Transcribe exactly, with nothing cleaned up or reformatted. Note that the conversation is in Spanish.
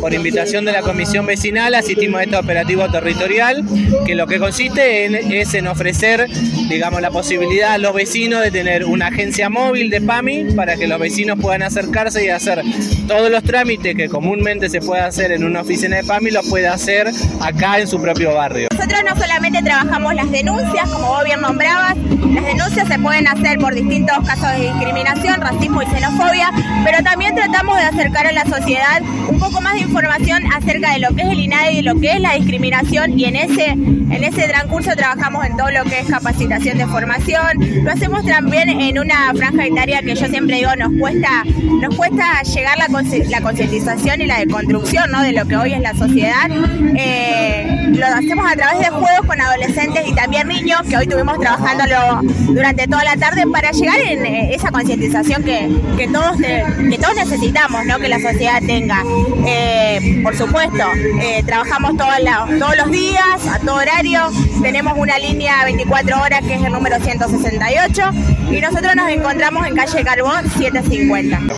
por invitación de la Comisión Vecinal, asistimos a este operativo territorial, que lo que consiste en, es en ofrecer, digamos, la posibilidad a los vecinos de tener una agencia móvil de PAMI para que los vecinos puedan acercarse y hacer todos los trámites que comúnmente se puede hacer en una oficina de PAMI, los puede hacer acá en su propio barrio. Nosotros no solamente trabajamos las denuncias, como vos bien nombrabas, las denuncias se pueden hacer por distintos casos de discriminación, racismo y xenofobia, pero también tratamos de acercar a la sociedad un poco más de información acerca de lo que es el INADI y de lo que es la discriminación, y en ese, en ese transcurso trabajamos en todo lo que es capacitación de formación. Lo hacemos también en una franja etaria que yo siempre digo, nos cuesta, nos cuesta llegar la, la concientización y la deconstrucción, ¿no?, de lo que hoy es la sociedad. Eh, lo hacemos a través de juegos con adolescentes y también niños, que hoy estuvimos trabajándolo durante toda la tarde para llegar en esa concientización que, que, todos, que todos necesitamos, ¿no?, que la sociedad tenga. Eh, por supuesto, eh, trabajamos todos, la, todos los días, a todo horario, tenemos una línea veinticuatro horas que es el número ciento sesenta y ocho, y nosotros nos encontramos en calle Carbón setecientos cincuenta.